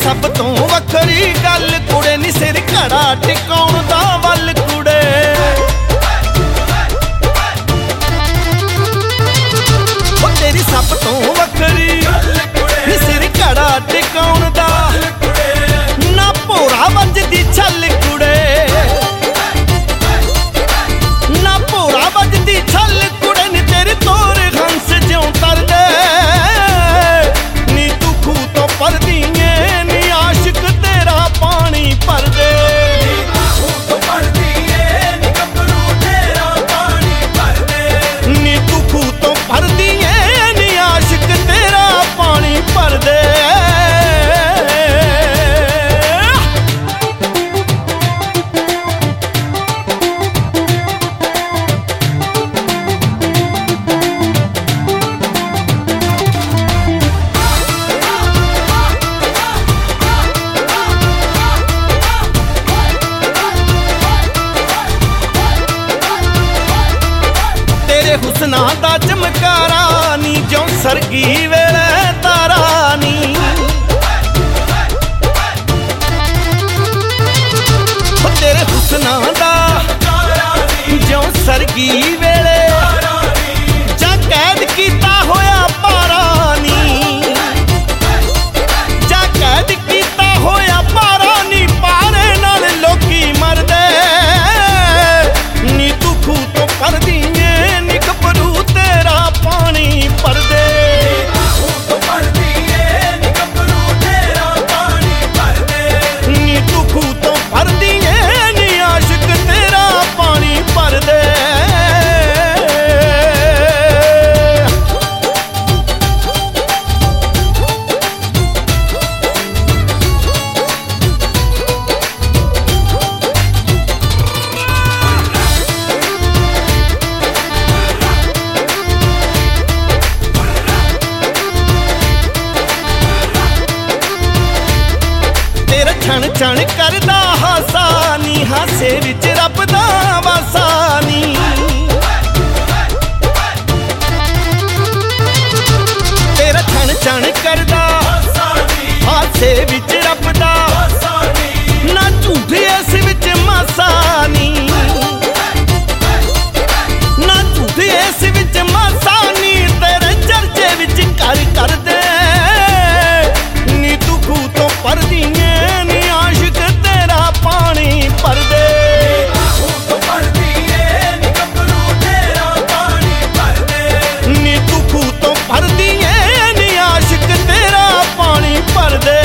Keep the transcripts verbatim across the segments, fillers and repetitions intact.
सब तो वखरी गल कुड़े नी सिर घड़ा टिकाउण दा वल कुड़े। तेरी सब तो वखरी नी सिर घड़ा टिकाउण दा ना भोरा वजदी छल कुड़े ना भोरा वजदी छल कुड़े नी तेरी तोर हंस ज्यों तरदे नी तू खूह तो परदी ऐ नी आशिक तेरा पानी भर दे। नी तू खूह तो भरदी ऐ नी आशिक तेरा पानी भर दे। हुस्ना दा चमकारा नी जो सरगी वेले तारा नी। तेरे हुस्ना दा जो सरगी वेले जा कैद कीता होया पारा नी जा कैद कीता होया पारा नी पारे नाल लोकी मरदे नी तू खूह तो परदी पानी भर दे। नी तू खूह तो भरदी ऐ नी आशिक तेरा पानी भर दे। छण छण करदा हासा नी हासे विच रब दा वासा नी। तेरा छण छण करदा हासे विच रब दा ना झूठ इस विच मासा नी ना झूठ इस विच मासा नी तेरे चर्चे विच कर कर दे नी तू खूह तो परदी पानी भर दे। नी तू खूह तो भरदी ऐ नी आशिक तेरा पानी भर दे।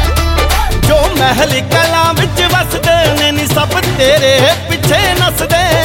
महल कलां विच वसदे ने नी सब तेरे पिछे नसदे